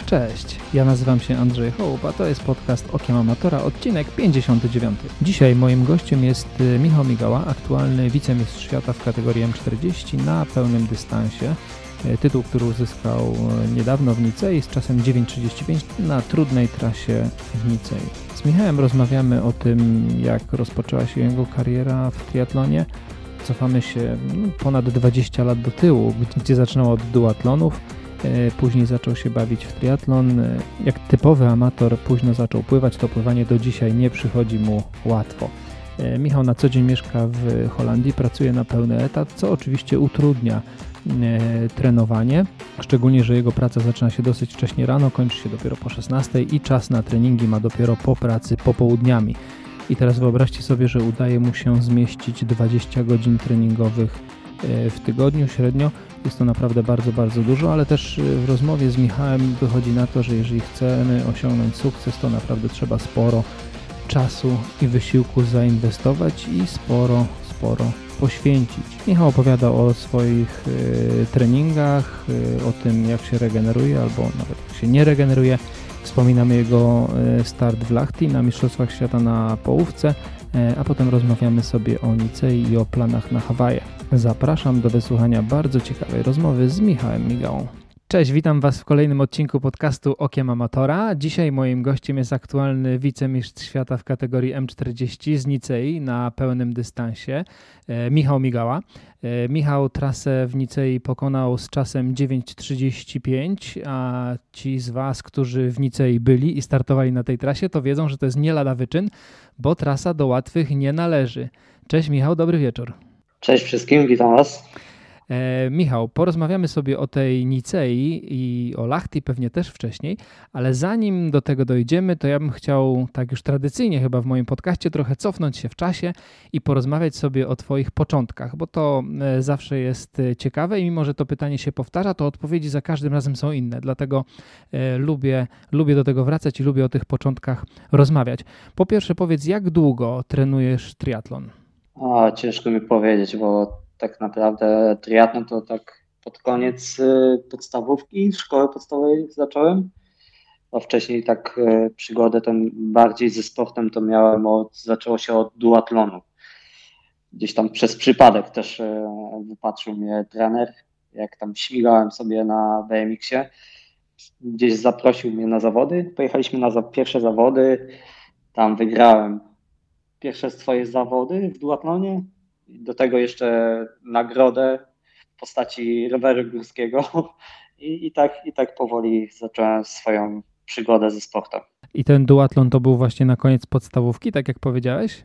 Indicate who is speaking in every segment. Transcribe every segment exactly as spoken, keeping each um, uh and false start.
Speaker 1: Cześć, ja nazywam się Andrzej Hołb, a to jest podcast Okiem Amatora, odcinek pięćdziesiąty dziewiąty. Dzisiaj moim gościem jest Michał Migała, aktualny wicemistrz świata w kategorii M czterdzieści na pełnym dystansie. Tytuł, który uzyskał niedawno w Nicei z czasem dziewięć trzydzieści pięć na trudnej trasie w Nicei. Z Michałem rozmawiamy o tym, jak rozpoczęła się jego kariera w triatlonie. Cofamy się ponad dwadzieścia lat do tyłu, gdzie zaczynał od duatlonów. Później zaczął się bawić w triatlon. Jak typowy amator późno zaczął pływać, to pływanie do dzisiaj nie przychodzi mu łatwo. Michał na co dzień mieszka w Holandii, pracuje na pełny etat, co oczywiście utrudnia trenowanie, szczególnie, że jego praca zaczyna się dosyć wcześnie rano, kończy się dopiero po szesnastej i czas na treningi ma dopiero po pracy popołudniami. I teraz wyobraźcie sobie, że udaje mu się zmieścić dwadzieścia godzin treningowych w tygodniu średnio. Jest to naprawdę bardzo, bardzo dużo, ale też w rozmowie z Michałem wychodzi na to, że jeżeli chcemy osiągnąć sukces, to naprawdę trzeba sporo czasu i wysiłku zainwestować i sporo, sporo poświęcić. Michał opowiada o swoich y, treningach, y, o tym, jak się regeneruje albo nawet jak się nie regeneruje. Wspominamy jego y, start w Lahti na Mistrzostwach Świata na połówce, y, a potem rozmawiamy sobie o Nicei i o planach na Hawaje. Zapraszam do wysłuchania bardzo ciekawej rozmowy z Michałem Migałą. Cześć, witam Was w kolejnym odcinku podcastu Okiem Amatora. Dzisiaj moim gościem jest aktualny wicemistrz świata w kategorii M czterdzieści z Nicei na pełnym dystansie, e, Michał Migała. E, Michał trasę w Nicei pokonał z czasem dziewięć trzydzieści pięć, a ci z Was, którzy w Nicei byli i startowali na tej trasie, to wiedzą, że to jest nie lada wyczyn, bo trasa do łatwych nie należy. Cześć Michał, dobry wieczór.
Speaker 2: Cześć wszystkim, witam Was.
Speaker 1: E, Michał, porozmawiamy sobie o tej Nicei i o Lahti pewnie też wcześniej, ale zanim do tego dojdziemy, to ja bym chciał tak już tradycyjnie chyba w moim podcaście trochę cofnąć się w czasie i porozmawiać sobie o Twoich początkach, bo to e, zawsze jest ciekawe i mimo, że to pytanie się powtarza, to odpowiedzi za każdym razem są inne, dlatego e, lubię, lubię do tego wracać i lubię o tych początkach rozmawiać. Po pierwsze powiedz, jak długo trenujesz triatlon?
Speaker 2: A, ciężko mi powiedzieć, bo tak naprawdę triatlon to tak pod koniec y, podstawówki, szkoły podstawowej zacząłem, a wcześniej tak y, przygodę ten bardziej ze sportem to miałem od, zaczęło się od duatlonu. Gdzieś tam przez przypadek też y, wypatrzył mnie trener, jak tam śmigałem sobie na B M X-ie, gdzieś zaprosił mnie na zawody, pojechaliśmy na za, pierwsze zawody, tam wygrałem pierwsze swoje zawody w duatlonie. Do tego jeszcze nagrodę w postaci roweru górskiego I, i, tak, i tak powoli zacząłem swoją przygodę ze sportem.
Speaker 1: I ten duatlon to był właśnie na koniec podstawówki, tak jak powiedziałeś?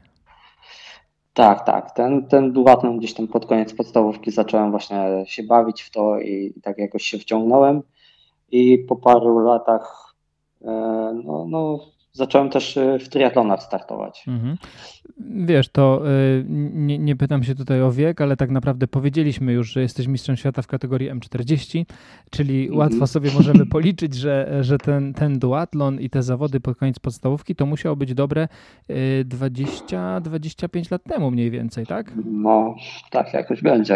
Speaker 2: Tak, tak. Ten, ten duatlon gdzieś tam pod koniec podstawówki zacząłem właśnie się bawić w to i, i tak jakoś się wciągnąłem. I po paru latach e, no, no, zacząłem też w triatlonach startować.
Speaker 1: Mhm. Wiesz, to y, nie, nie pytam się tutaj o wiek, ale tak naprawdę powiedzieliśmy już, że jesteś mistrzem świata w kategorii M czterdzieści, czyli mhm. łatwo sobie możemy policzyć, że, że ten, ten duatlon i te zawody pod koniec podstawówki to musiało być dobre y, dwadzieścia do dwudziestu pięciu lat temu mniej więcej, tak?
Speaker 2: No tak, jakoś będzie.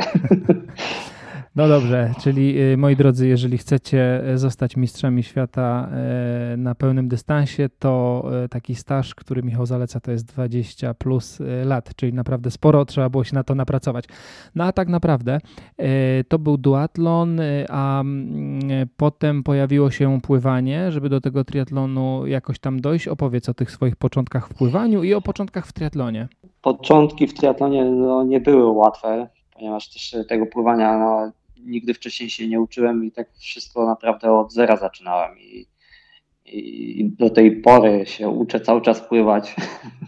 Speaker 1: No dobrze, czyli moi drodzy, jeżeli chcecie zostać mistrzami świata na pełnym dystansie, to taki staż, który Michał zaleca, to jest dwadzieścia plus lat, czyli naprawdę sporo trzeba było się na to napracować. No a tak naprawdę to był duatlon, a potem pojawiło się pływanie, żeby do tego triatlonu jakoś tam dojść. Opowiedz o tych swoich początkach w pływaniu i o początkach w triatlonie.
Speaker 2: Początki w triatlonie no, nie były łatwe, ponieważ też tego pływania no, nigdy wcześniej się nie uczyłem i tak wszystko naprawdę od zera zaczynałem i, i do tej pory się uczę cały czas pływać.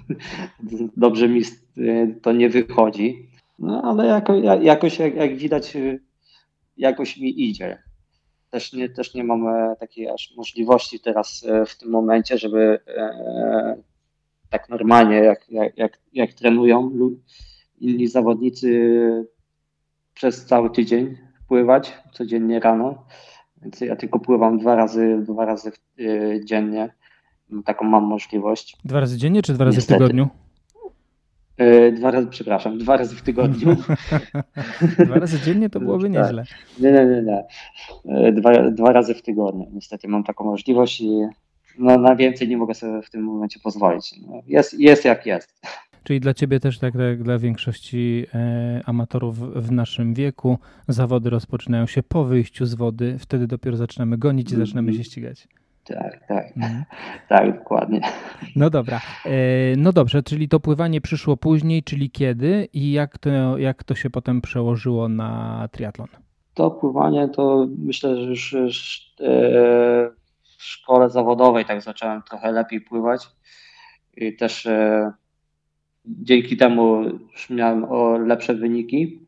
Speaker 2: Dobrze mi to nie wychodzi, no ale jako, jakoś jak, jak widać jakoś mi idzie. Też nie, też nie mam takiej aż możliwości teraz w tym momencie, żeby e, tak normalnie jak, jak, jak, jak trenują inni zawodnicy przez cały tydzień pływać, codziennie rano, więc ja tylko pływam dwa razy, dwa razy yy, dziennie, taką mam możliwość.
Speaker 1: Dwa razy dziennie czy dwa razy
Speaker 2: Niestety.
Speaker 1: w tygodniu?
Speaker 2: E, Dwa razy, przepraszam, dwa razy w tygodniu.
Speaker 1: Dwa razy dziennie to byłoby
Speaker 2: Tak.
Speaker 1: nieźle.
Speaker 2: Nie, nie, nie, nie. E, Dwa, dwa razy w tygodniu. Niestety mam taką możliwość i no, na więcej nie mogę sobie w tym momencie pozwolić. No, jest, jest jak jest.
Speaker 1: Czyli dla ciebie też, tak jak dla większości e, amatorów w naszym wieku, zawody rozpoczynają się po wyjściu z wody, wtedy dopiero zaczynamy gonić i zaczynamy się ścigać.
Speaker 2: Tak, tak,
Speaker 1: Mhm.
Speaker 2: tak, dokładnie.
Speaker 1: No dobra, e, no dobrze, czyli to pływanie przyszło później, czyli kiedy i jak to, jak to się potem przełożyło na triatlon?
Speaker 2: To pływanie to myślę, że już, już e, w szkole zawodowej tak zacząłem trochę lepiej pływać i też e, dzięki temu już miałem o lepsze wyniki.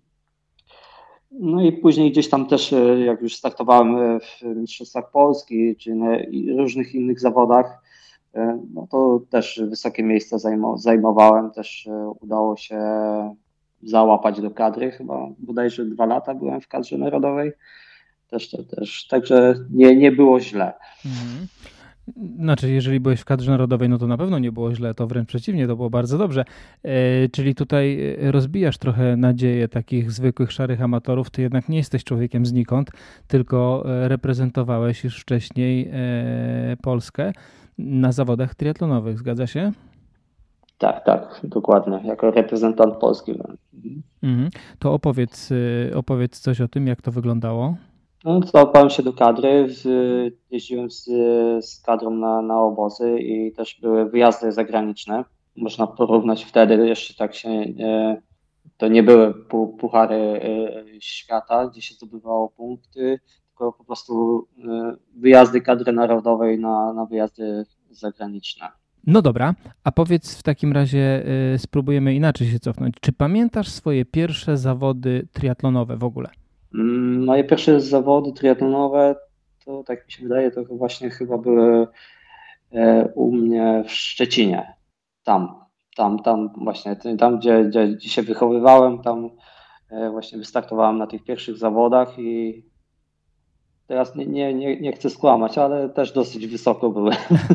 Speaker 2: No i później gdzieś tam też, e, jak już startowałem e, w Mistrzostwach Polski czy na i różnych innych zawodach, e, no to też wysokie miejsca zajmo- zajmowałem. Też e, udało się załapać do kadry, chyba bodajże dwa lata byłem w kadrze narodowej. Też, też, też. Także nie, nie było źle.
Speaker 1: Mhm. Znaczy, jeżeli byłeś w kadrze narodowej, no to na pewno nie było źle, to wręcz przeciwnie, to było bardzo dobrze. E, czyli tutaj rozbijasz trochę nadzieję takich zwykłych, szarych amatorów. Ty jednak nie jesteś człowiekiem znikąd, tylko reprezentowałeś już wcześniej e, Polskę na zawodach triatlonowych, zgadza się?
Speaker 2: Tak, tak, dokładnie. Jako reprezentant Polski byłem.
Speaker 1: Mhm. To opowiedz, opowiedz coś o tym, jak to wyglądało.
Speaker 2: No, załapałem się do kadry, z- jeździłem z, z kadrą na, na obozy i też były wyjazdy zagraniczne. Można porównać wtedy, jeszcze tak się, e, to nie były pu- puchary e, świata, gdzie się zdobywało punkty, tylko po prostu e, wyjazdy kadry narodowej na, na wyjazdy zagraniczne.
Speaker 1: No dobra, a powiedz w takim razie, y, spróbujemy inaczej się cofnąć. Czy pamiętasz swoje pierwsze zawody triatlonowe w ogóle?
Speaker 2: Mm, Moje pierwsze zawody triatlonowe, to tak mi się wydaje, to właśnie chyba były e, u mnie w Szczecinie. Tam, tam, tam właśnie, tam gdzie, gdzie, gdzie się wychowywałem, tam e, właśnie wystartowałem na tych pierwszych zawodach i teraz nie, nie, nie, nie chcę skłamać, ale też dosyć wysoko były.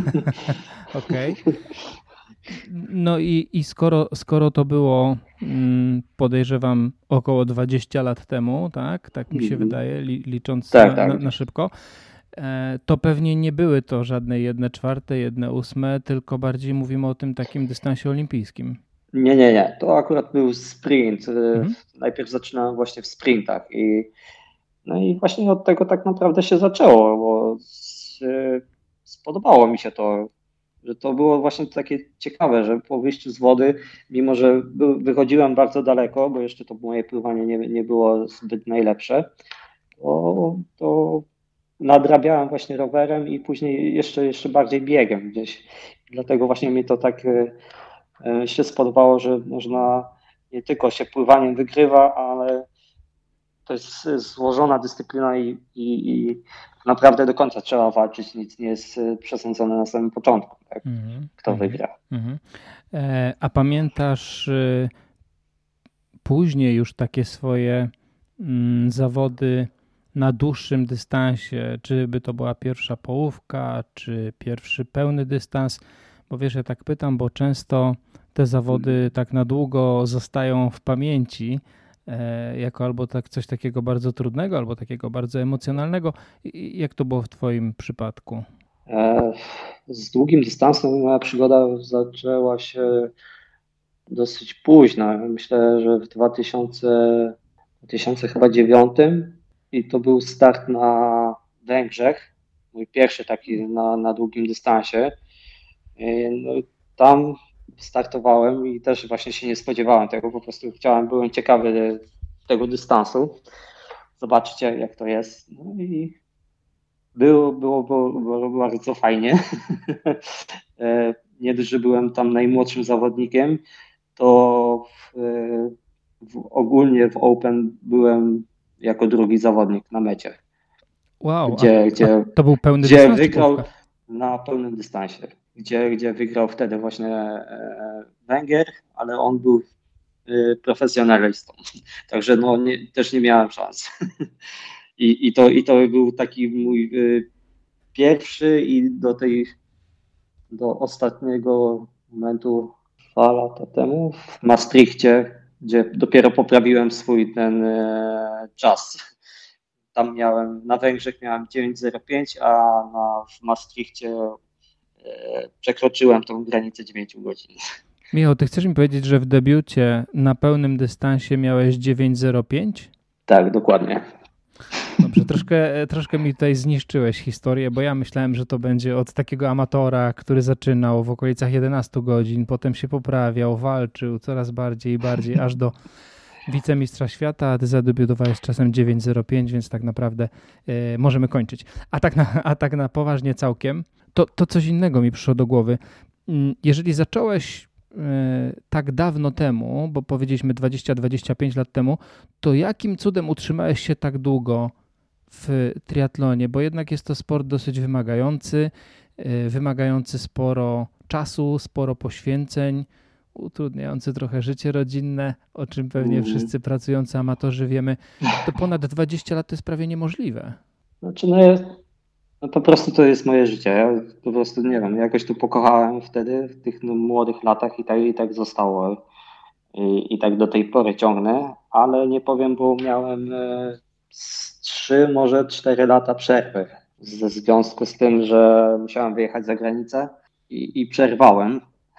Speaker 1: Okej. No i, i skoro, skoro to było, mm, podejrzewam, około dwadzieścia lat temu, tak? Tak mi się
Speaker 2: Mhm.
Speaker 1: wydaje, li, licząc
Speaker 2: Tak,
Speaker 1: na,
Speaker 2: tak.
Speaker 1: na, na szybko, e, to pewnie nie były to żadne jedne czwarte, jedne ósme, tylko bardziej mówimy o tym takim dystansie olimpijskim.
Speaker 2: Nie, nie, nie. To akurat był sprint. E,
Speaker 1: Mhm.
Speaker 2: Najpierw zaczynałem właśnie w sprintach i no i właśnie od tego tak naprawdę się zaczęło, bo z, e, spodobało mi się to, że to było właśnie takie ciekawe, że po wyjściu z wody, mimo że by, wychodziłem bardzo daleko, bo jeszcze to moje pływanie nie, nie było zbyt najlepsze, to, to nadrabiałem właśnie rowerem i później jeszcze, jeszcze bardziej biegiem gdzieś. Dlatego właśnie mi to tak e, e, się spodobało, że można nie tylko się pływaniem wygrywa, ale to jest złożona dyscyplina i, i, i naprawdę do końca trzeba walczyć. Nic nie jest e, przesądzone na samym początku, tak?
Speaker 1: Mhm.
Speaker 2: Kto
Speaker 1: Mhm.
Speaker 2: wygra.
Speaker 1: Mhm. E, a pamiętasz y, później już takie swoje mm, zawody na dłuższym dystansie, czy by to była pierwsza połówka, czy pierwszy pełny dystans? Bo wiesz, ja tak pytam, bo często te zawody tak na długo zostają w pamięci, e, jako albo tak coś takiego bardzo trudnego, albo takiego bardzo emocjonalnego. I jak to było w twoim przypadku?
Speaker 2: E, Z długim dystansem moja przygoda zaczęła się dosyć późno. Myślę, że w dwa tysiące, dwa tysiące chyba dziewiątym i to był start na Węgrzech, mój pierwszy taki na, na długim dystansie. E, No, i tam startowałem i też właśnie się nie spodziewałem tego, po prostu chciałem, byłem ciekawy tego dystansu, zobaczyć jak jak to jest. No i było, było, było, było bardzo fajnie. E, Nie dość, że byłem tam najmłodszym zawodnikiem, to w, w, ogólnie w Open byłem jako drugi zawodnik na mecie,
Speaker 1: Wow, a,
Speaker 2: gdzie,
Speaker 1: a
Speaker 2: gdzie,
Speaker 1: to był pełny
Speaker 2: gdzie
Speaker 1: dystans czy
Speaker 2: wygrał
Speaker 1: połówka?
Speaker 2: na pełnym dystansie, gdzie, gdzie wygrał wtedy właśnie e, Węgier, ale on był e, profesjonalistą, także no nie, też nie miałem szans. I, i, to, I to był taki mój e, pierwszy i do tej do ostatniego momentu dwa lata temu w Maastrichcie, gdzie dopiero poprawiłem swój ten e, czas. Tam miałem, na Węgrzech miałem dziewięć zero pięć, a na, w Maastrichcie e, przekroczyłem tą granicę dziewięć godzin.
Speaker 1: Michał, ty chcesz mi powiedzieć, że w debiucie na pełnym dystansie miałeś dziewięć zero pięć?
Speaker 2: Tak, dokładnie.
Speaker 1: Dobrze, troszkę, troszkę mi tutaj zniszczyłeś historię, bo ja myślałem, że to będzie od takiego amatora, który zaczynał w okolicach jedenaście godzin, potem się poprawiał, walczył coraz bardziej i bardziej, aż do wicemistrza świata, a ty zadebiutowałeś czasem dziewięć zero pięć, więc tak naprawdę e, możemy kończyć. A tak na, a tak na poważnie całkiem, to, to coś innego mi przyszło do głowy. Jeżeli zacząłeś tak dawno temu, bo powiedzieliśmy dwadzieścia dwadzieścia pięć lat temu, to jakim cudem utrzymałeś się tak długo w triatlonie? Bo jednak jest to sport dosyć wymagający, wymagający sporo czasu, sporo poświęceń, utrudniający trochę życie rodzinne, o czym pewnie wszyscy pracujący amatorzy wiemy. To ponad dwadzieścia lat to jest prawie niemożliwe.
Speaker 2: Znaczy, no jest No po prostu to jest moje życie. Ja po prostu nie wiem, jakoś tu pokochałem wtedy, w tych no, młodych latach i tak, i tak zostało. I, I tak do tej pory ciągnę, ale nie powiem, bo miałem e, z trzy, może cztery lata przerwy. Ze związku z tym, że musiałem wyjechać za granicę i, i przerwałem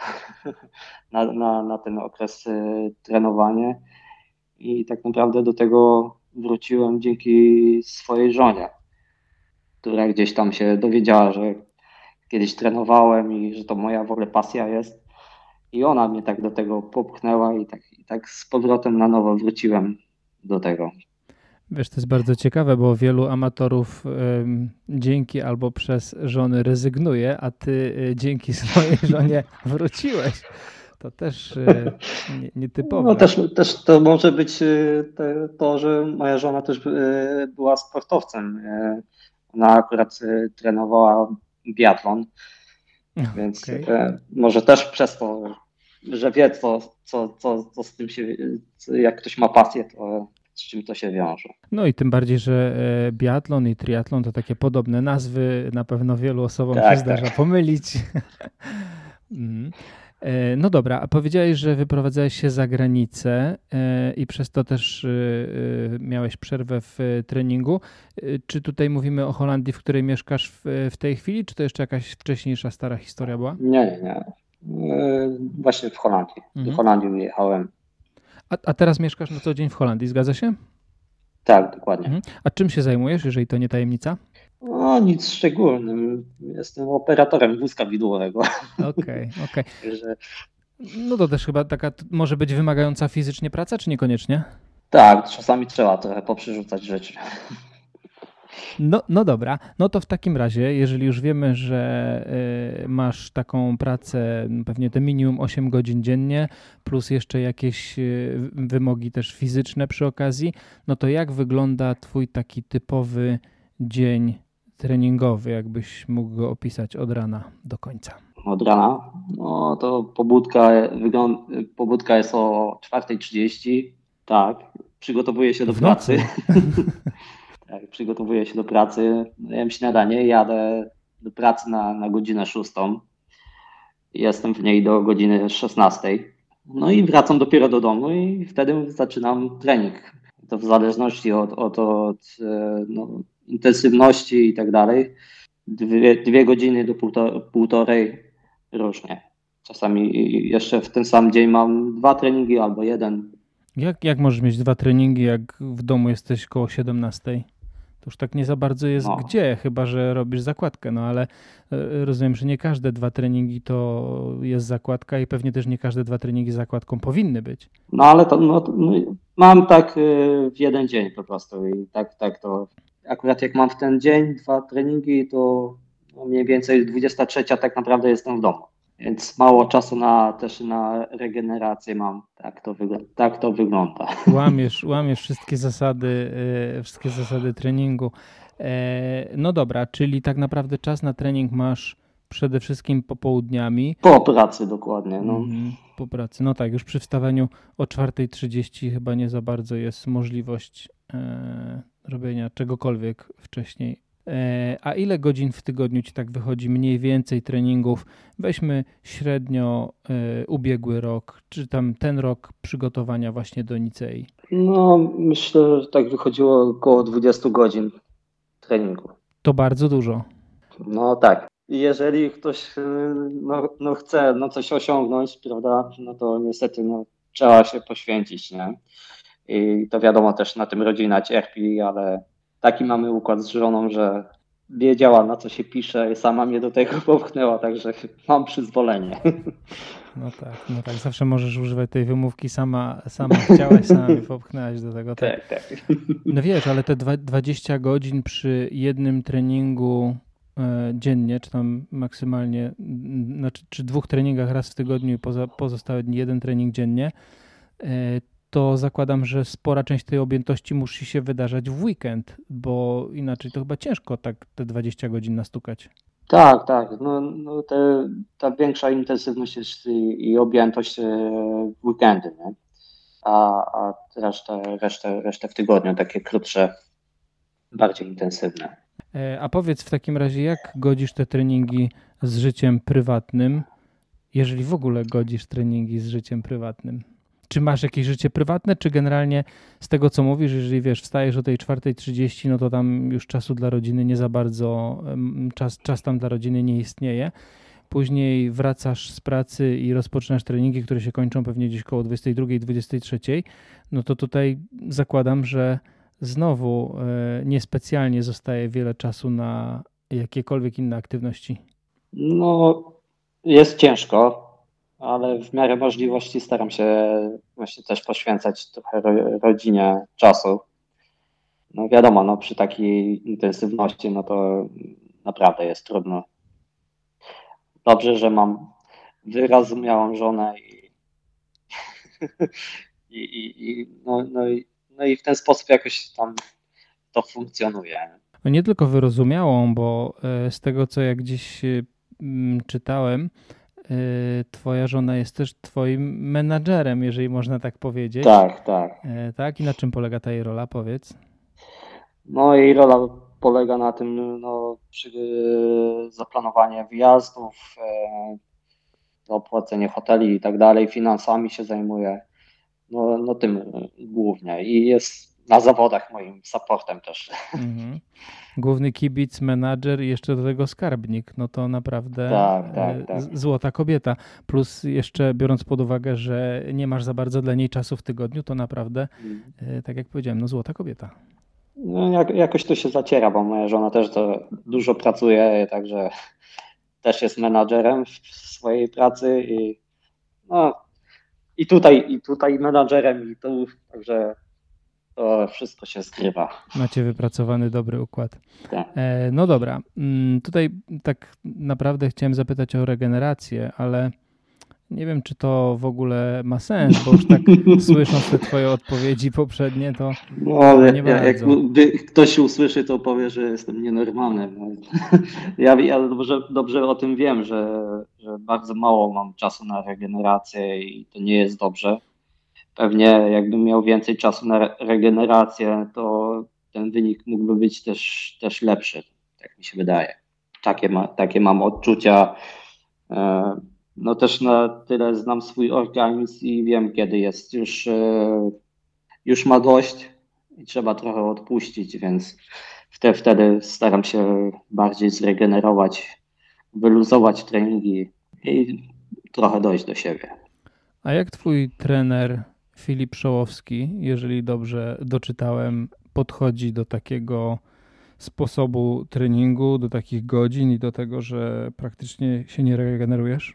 Speaker 2: na, na, na ten okres e, trenowania. I tak naprawdę do tego wróciłem dzięki swojej żonie, która gdzieś tam się dowiedziała, że kiedyś trenowałem i że to moja w ogóle pasja jest. I ona mnie tak do tego popchnęła i tak, i tak z powrotem na nowo wróciłem do tego.
Speaker 1: Wiesz, to jest bardzo ciekawe, bo wielu amatorów ym, dzięki albo przez żony rezygnuje, a ty y, dzięki swojej żonie wróciłeś. To też y, nie, nietypowe.
Speaker 2: No też, też to może być y, te, to, że moja żona też y, była sportowcem. Y, ona akurat y, trenowała biatlon, więc
Speaker 1: Okay.
Speaker 2: y, może też przez to, że wie, co, co, co, co z tym się, jak ktoś ma pasję, to z czym to się wiąże.
Speaker 1: No i tym bardziej, że biatlon i triatlon to takie podobne nazwy, na pewno wielu osobom
Speaker 2: Tak,
Speaker 1: się zdarza
Speaker 2: tak.
Speaker 1: pomylić. No dobra, a powiedziałeś, że wyprowadzałeś się za granicę i przez to też miałeś przerwę w treningu. Czy tutaj mówimy o Holandii, w której mieszkasz w, w tej chwili, czy to jeszcze jakaś wcześniejsza, stara historia była?
Speaker 2: Nie, nie, nie. Właśnie w Holandii.
Speaker 1: Mhm.
Speaker 2: Do Holandii wyjechałem.
Speaker 1: A, a teraz mieszkasz na co dzień w Holandii, zgadza się?
Speaker 2: Tak, dokładnie.
Speaker 1: Mhm. A czym się zajmujesz, jeżeli to nie tajemnica?
Speaker 2: No, nic szczególnym. Jestem operatorem wózka widłowego.
Speaker 1: Okej, okej.
Speaker 2: Także
Speaker 1: No to też chyba taka t- może być wymagająca fizycznie praca, czy niekoniecznie?
Speaker 2: tak, czasami trzeba trochę poprzerzucać rzeczy.
Speaker 1: No, no dobra, no to w takim razie, jeżeli już wiemy, że y, masz taką pracę, pewnie te minimum osiem godzin dziennie, plus jeszcze jakieś y, wymogi też fizyczne przy okazji, no to jak wygląda twój taki typowy dzień treningowy, jakbyś mógł go opisać od rana do końca?
Speaker 2: Od rana, no to pobudka, wygląd- pobudka jest o czwarta trzydzieści. Tak, przygotowuję się do
Speaker 1: W
Speaker 2: pracy.
Speaker 1: nocy?
Speaker 2: Tak, przygotowuję się do pracy, jem śniadanie, jadę do pracy na, na godzinę szóstą. Jestem w niej do godziny szesnastej. No i wracam dopiero do domu i wtedy zaczynam trening. To w zależności od, od, od no, intensywności i tak dalej. Dwie, dwie godziny do półtor, półtorej różnie. Czasami jeszcze w ten sam dzień mam dwa treningi albo jeden.
Speaker 1: Jak, jak możesz mieć dwa treningi, jak w domu jesteś koło siedemnastej? To już tak nie za bardzo jest
Speaker 2: No.
Speaker 1: gdzie, chyba że robisz zakładkę, no ale e, rozumiem, że nie każde dwa treningi to jest zakładka i pewnie też nie każde dwa treningi zakładką powinny być.
Speaker 2: No ale to no, to, no, mam tak y, w jeden dzień po prostu i tak, tak to akurat jak mam w ten dzień dwa treningi, to no, mniej więcej dwudziesta trzecia tak naprawdę jestem w domu. Więc mało czasu na też na regenerację mam. Tak to, wygl- tak to wygląda.
Speaker 1: Łamiesz, łamiesz wszystkie zasady, e, wszystkie zasady treningu. E, no dobra, czyli tak naprawdę czas na trening masz przede wszystkim popołudniami.
Speaker 2: Po pracy dokładnie. No.
Speaker 1: Mhm, po pracy. No tak, już przy wstawaniu o czwarta trzydzieści chyba nie za bardzo jest możliwość e, robienia czegokolwiek wcześniej A ile godzin w tygodniu ci tak wychodzi mniej więcej treningów? Weźmy średnio ubiegły rok, czy tam ten rok przygotowania właśnie do Nicei.
Speaker 2: No myślę, że tak wychodziło około dwadzieścia godzin treningu.
Speaker 1: To bardzo dużo.
Speaker 2: No tak. Jeżeli ktoś no, no chce no coś osiągnąć, prawda, no to niestety no, trzeba się poświęcić, nie? I to wiadomo, też na tym rodzina cierpi, ale taki mamy układ z żoną, że wiedziała, na co się pisze i sama mnie do tego popchnęła, także mam przyzwolenie.
Speaker 1: No tak, no tak, zawsze możesz używać tej wymówki, sama, sama chciałaś, sama mnie popchnęłaś do tego.
Speaker 2: Tak, tak. tak.
Speaker 1: No wiesz, ale te dwadzieścia godzin przy jednym treningu e, dziennie, czy tam maksymalnie, znaczy czy dwóch treningach raz w tygodniu i poza, pozostałe dni jeden trening dziennie, e, to zakładam, że spora część tej objętości musi się wydarzać w weekend, bo inaczej to chyba ciężko tak te dwadzieścia godzin nastukać.
Speaker 2: Tak, tak. No, no te, ta większa intensywność jest i, i objętość w weekendy, nie? A, a resztę, resztę, resztę w tygodniu, takie krótsze, bardziej intensywne.
Speaker 1: A powiedz w takim razie, jak godzisz te treningi z życiem prywatnym, jeżeli w ogóle godzisz treningi z życiem prywatnym? Czy masz jakieś życie prywatne, czy generalnie z tego, co mówisz, jeżeli wiesz, wstajesz o tej czwartej trzydzieści, no to tam już czasu dla rodziny nie za bardzo, czas, czas tam dla rodziny nie istnieje. Później wracasz z pracy i rozpoczynasz treningi, które się kończą pewnie gdzieś koło dwudziestej drugiej, dwudziestej trzeciej, no to tutaj zakładam, że znowu niespecjalnie zostaje wiele czasu na jakiekolwiek inne aktywności.
Speaker 2: No, jest ciężko, ale w miarę możliwości staram się właśnie też poświęcać trochę rodzinie czasu. No wiadomo, no przy takiej intensywności, no to naprawdę jest trudno. Dobrze, że mam wyrozumiałą żonę i, i, i, i, no, no, i, no i w ten sposób jakoś tam to funkcjonuje.
Speaker 1: No nie tylko wyrozumiałą, bo z tego, co ja gdzieś czytałem, twoja żona jest też twoim menadżerem, jeżeli można tak powiedzieć.
Speaker 2: Tak, tak.
Speaker 1: Tak? I na czym polega ta jej rola, powiedz?
Speaker 2: No jej rola polega na tym, no, przy zaplanowaniu wyjazdów, e, opłacenie hoteli i tak dalej, finansami się zajmuje, no, no tym głównie i jest na zawodach moim supportem też.
Speaker 1: Mhm. Główny kibic, menadżer i jeszcze do tego skarbnik, no to naprawdę
Speaker 2: tak, tak, tak.
Speaker 1: złota kobieta. Plus jeszcze biorąc pod uwagę, że nie masz za bardzo dla niej czasu w tygodniu, to naprawdę, hmm. tak jak powiedziałem, no złota kobieta.
Speaker 2: No jak, jakoś to się zaciera, bo moja żona też to dużo pracuje, także też jest menadżerem w swojej pracy i no i tutaj, i tutaj menadżerem i tu, także to wszystko się zgrywa.
Speaker 1: Macie wypracowany dobry układ.
Speaker 2: Tak.
Speaker 1: E, no dobra, tutaj tak naprawdę chciałem zapytać o regenerację, ale nie wiem, czy to w ogóle ma sens, bo już tak słysząc te twoje odpowiedzi poprzednie, to
Speaker 2: no,
Speaker 1: nie
Speaker 2: ja, jak ktoś usłyszy, to powie, że jestem nienormalny. Ja, ja dobrze, dobrze o tym wiem, że, że bardzo mało mam czasu na regenerację i to nie jest dobrze. Pewnie jakbym miał więcej czasu na regenerację, to ten wynik mógłby być też, też lepszy, tak mi się wydaje. Takie, ma, takie mam odczucia. No też na tyle znam swój organizm i wiem, kiedy jest już, już ma dość i trzeba trochę odpuścić, więc wtedy staram się bardziej zregenerować, wyluzować treningi i trochę dojść do siebie.
Speaker 1: A jak twój trener Filip Szołowski, jeżeli dobrze doczytałem, podchodzi do takiego sposobu treningu, do takich godzin i do tego, że praktycznie się nie regenerujesz?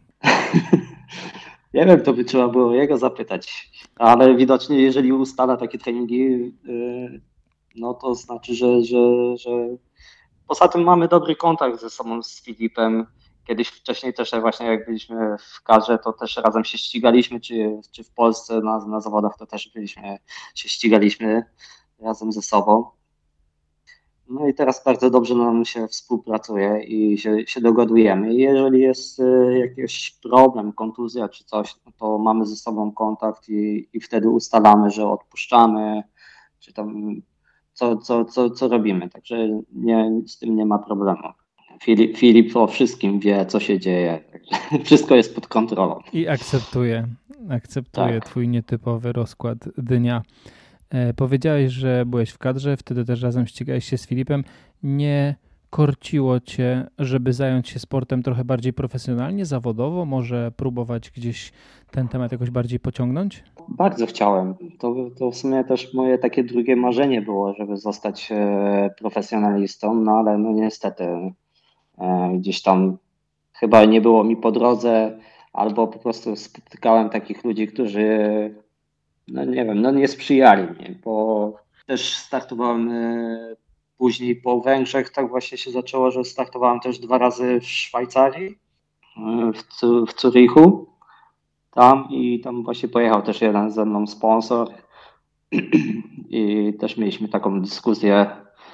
Speaker 2: Nie wiem, to by trzeba było jego zapytać, ale widocznie jeżeli ustala takie treningi, no to znaczy, że, że, że... Poza tym mamy dobry kontakt ze sobą z Filipem. Kiedyś wcześniej też właśnie jak byliśmy w kadrze, to też razem się ścigaliśmy, czy, czy w Polsce na, na zawodach to też byliśmy, się ścigaliśmy razem ze sobą. No i teraz bardzo dobrze nam się współpracuje i się, się dogadujemy. I jeżeli jest jakiś problem, kontuzja czy coś, no to mamy ze sobą kontakt i, i wtedy ustalamy, że odpuszczamy, czy tam co, co, co, co robimy, także nie, z tym nie ma problemu. Filip, Filip o wszystkim wie, co się dzieje, także wszystko jest pod kontrolą.
Speaker 1: I akceptuje, akceptuje
Speaker 2: Tak.
Speaker 1: twój nietypowy rozkład dnia. E, powiedziałeś, że byłeś w kadrze, wtedy też razem ścigałeś się z Filipem. Nie korciło cię, żeby zająć się sportem trochę bardziej profesjonalnie, zawodowo? Może próbować gdzieś ten temat jakoś bardziej pociągnąć?
Speaker 2: Bardzo chciałem. To, to w sumie też moje takie drugie marzenie było, żeby zostać e, profesjonalistą, no ale no niestety e, gdzieś tam chyba nie było mi po drodze, albo po prostu spotykałem takich ludzi, którzy, no nie wiem, no nie sprzyjali mi, bo też startowałem e, później po Węgrzech, tak właśnie się zaczęło, że startowałem też dwa razy w Szwajcarii, e, w, Cu- w Zurichu, tam i tam właśnie pojechał też jeden ze mną sponsor i też mieliśmy taką dyskusję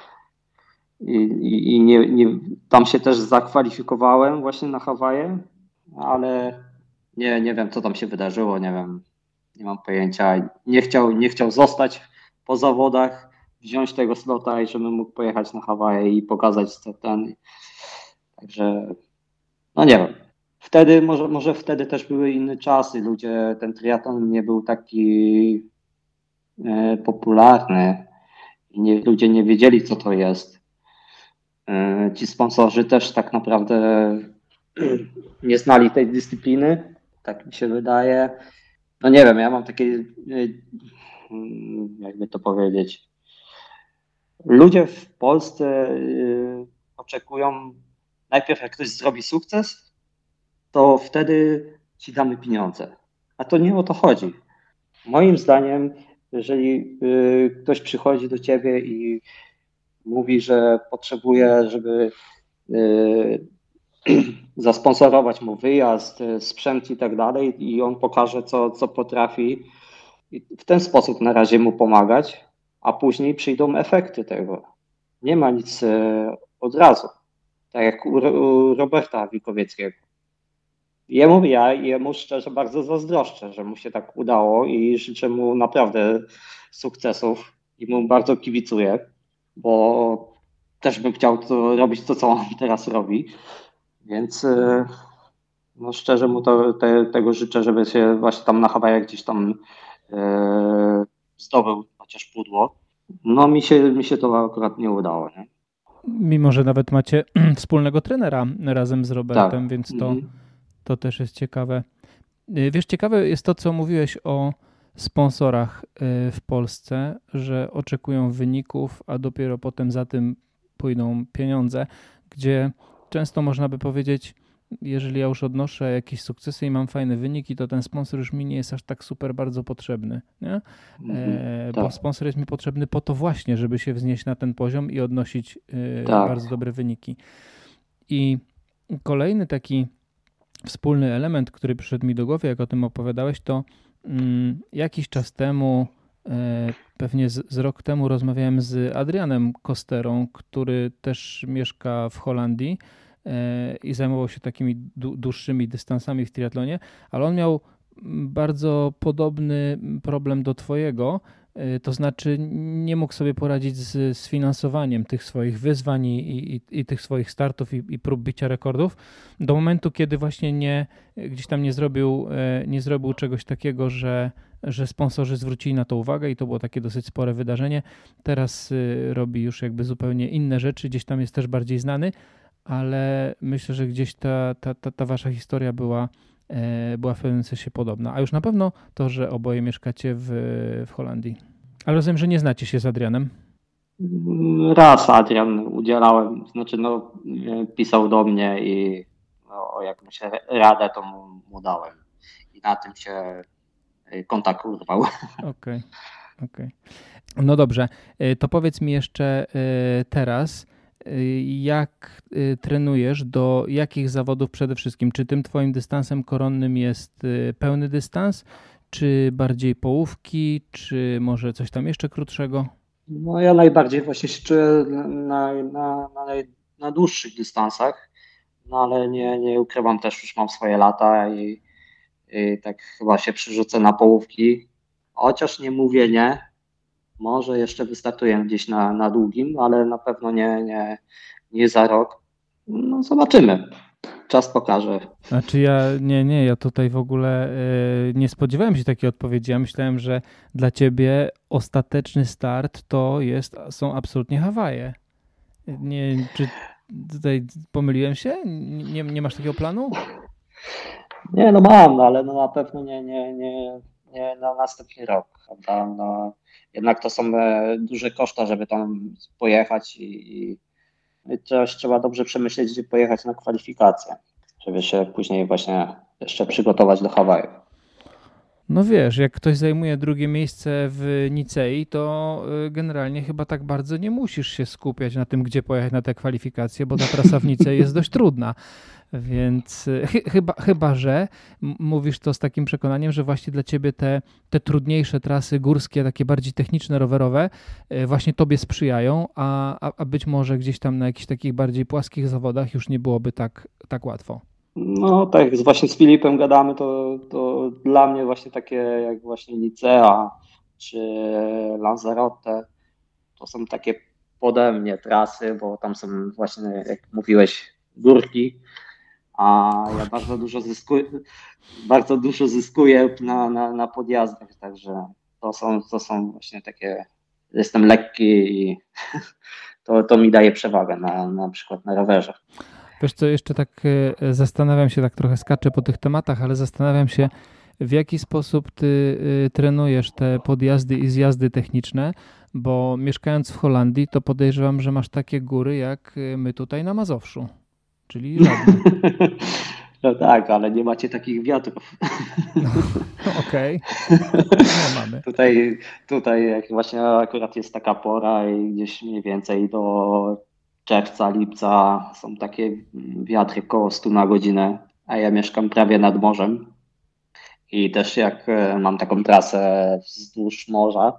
Speaker 2: i, i, i nie, nie, tam się też zakwalifikowałem właśnie na Hawaje, ale nie, nie wiem, co tam się wydarzyło, nie wiem, nie mam pojęcia. Nie chciał, nie chciał zostać po zawodach, wziąć tego slota i żebym mógł pojechać na Hawaje i pokazać co ten. Także, no nie wiem. Wtedy, może, może wtedy też były inne czasy. Ludzie, ten triatlon nie był taki e, popularny i nie, ludzie nie wiedzieli, co to jest. E, ci sponsorzy też tak naprawdę nie znali tej dyscypliny, tak mi się wydaje. No nie wiem, ja mam takie, y, mm, jakby to powiedzieć, ludzie w Polsce y, oczekują, najpierw jak ktoś zrobi sukces, to wtedy ci damy pieniądze. A to nie o to chodzi. Moim zdaniem, jeżeli y, ktoś przychodzi do ciebie i mówi, że potrzebuje, żeby y, zasponsorować mu wyjazd, y, sprzęt i tak dalej, i on pokaże, co, co potrafi, i w ten sposób na razie mu pomagać, a później przyjdą efekty tego. Nie ma nic e, od razu. Tak jak u, u Roberta Wikowieckiego. Jemu, ja jemu szczerze bardzo zazdroszczę, że mu się tak udało i życzę mu naprawdę sukcesów i mu bardzo kibicuję, bo też bym chciał to robić to, co on teraz robi. Więc e, no szczerze mu to, te, tego życzę, żeby się właśnie tam na Hawajach gdzieś tam e, zdobył chociaż pudło. No mi się, mi się to akurat nie udało. Nie?
Speaker 1: Mimo, że nawet macie wspólnego trenera razem z Robertem,
Speaker 2: Tak.
Speaker 1: więc to,
Speaker 2: Mhm.
Speaker 1: to też jest ciekawe. Y, Wiesz, ciekawe jest to, co mówiłeś o sponsorach y, w Polsce, że oczekują wyników, a dopiero potem za tym pójdą pieniądze, gdzie często można by powiedzieć, jeżeli ja już odnoszę jakieś sukcesy i mam fajne wyniki, to ten sponsor już mi nie jest aż tak super bardzo potrzebny, nie?
Speaker 2: Mhm.
Speaker 1: E,
Speaker 2: Tak.
Speaker 1: bo sponsor jest mi potrzebny po to właśnie, żeby się wznieść na ten poziom i odnosić y,
Speaker 2: Tak.
Speaker 1: bardzo dobre wyniki. I kolejny taki wspólny element, który przyszedł mi do głowy, jak o tym opowiadałeś, to mm, jakiś czas temu, e, pewnie z, z rok temu rozmawiałem z Adrianem Kosterą, który też mieszka w Holandii e, i zajmował się takimi dłu- dłuższymi dystansami w triatlonie, ale on miał mm, bardzo podobny problem do twojego, e, to znaczy nie mógł sobie poradzić z, z finansowaniem tych swoich wyzwań i, i, i tych swoich startów i, i prób bicia rekordów do momentu, kiedy właśnie nie, gdzieś tam nie zrobił, e, nie zrobił czegoś takiego, że, że sponsorzy zwrócili na to uwagę i to było takie dosyć spore wydarzenie. Teraz y, robi już jakby zupełnie inne rzeczy, gdzieś tam jest też bardziej znany, ale myślę, że gdzieś ta, ta, ta, ta wasza historia była, e, była w pewnym sensie podobna. A już na pewno to, że oboje mieszkacie w, w Holandii. Ale rozumiem, że nie znacie się z Adrianem.
Speaker 2: Raz Adrian udzielałem, znaczy no e, pisał do mnie i no, o jakąś ra- radę to mu, mu dałem. I na tym się e, kontakt urwał.
Speaker 1: Okej, okej. No dobrze, y, to powiedz mi jeszcze y, teraz, y, jak y, trenujesz, do jakich zawodów przede wszystkim? Czy tym twoim dystansem koronnym jest y, pełny dystans, czy bardziej połówki, czy może coś tam jeszcze krótszego?
Speaker 2: No ja najbardziej właśnie się czuję na, na, na, na, na dłuższych dystansach, no ale nie, nie ukrywam, też już mam swoje lata i, i tak chyba się przerzucę na połówki, chociaż nie mówię nie, może jeszcze wystartuję gdzieś na, na długim, ale na pewno nie, nie, nie za rok. No zobaczymy. Czas pokaże.
Speaker 1: Znaczy ja, nie, nie, ja tutaj w ogóle y, nie spodziewałem się takiej odpowiedzi. Ja myślałem, że dla ciebie ostateczny start to jest, są absolutnie Hawaje. Nie, czy tutaj pomyliłem się? Nie, nie masz takiego planu?
Speaker 2: Nie, no mam, no, ale no na pewno nie, nie, nie, nie na następny rok, prawda? No, jednak to są e, duże koszta, żeby tam pojechać i, i i też trzeba dobrze przemyśleć, gdzie pojechać na kwalifikacje, żeby się później właśnie jeszcze przygotować do Hawajów.
Speaker 1: No wiesz, jak ktoś zajmuje drugie miejsce w Nicei, to y, generalnie chyba tak bardzo nie musisz się skupiać na tym, gdzie pojechać na te kwalifikacje, bo ta trasa w Nicei jest dość trudna. Więc y, chy, chyba, chyba, że m- mówisz to z takim przekonaniem, że właśnie dla ciebie te, te trudniejsze trasy górskie, takie bardziej techniczne, rowerowe, y, właśnie tobie sprzyjają, a, a, a być może gdzieś tam na jakichś takich bardziej płaskich zawodach już nie byłoby tak, tak łatwo.
Speaker 2: No tak, jak z- właśnie z Filipem gadamy, to, to dla mnie właśnie takie jak właśnie Nicea czy Lanzarote, to są takie pode mnie trasy, bo tam są właśnie, jak mówiłeś, górki, a ja bardzo dużo zyskuję, bardzo dużo zyskuję na, na, na podjazdach, także to są, to są właśnie takie, jestem lekki i to, to mi daje przewagę na, na przykład na rowerze.
Speaker 1: Wiesz co, jeszcze tak e, zastanawiam się, tak trochę skaczę po tych tematach, ale zastanawiam się, w jaki sposób ty e, trenujesz te podjazdy i zjazdy techniczne, bo mieszkając w Holandii, to podejrzewam, że masz takie góry jak e, my tutaj na Mazowszu, czyli żadne.
Speaker 2: No tak, ale nie macie takich wiatrów.
Speaker 1: No, okej, nie mamy.
Speaker 2: Tutaj, tutaj jak właśnie akurat jest taka pora i gdzieś mniej więcej do czerwca, lipca są takie wiatry koło stu na godzinę, a ja mieszkam prawie nad morzem i też jak e, mam taką trasę wzdłuż morza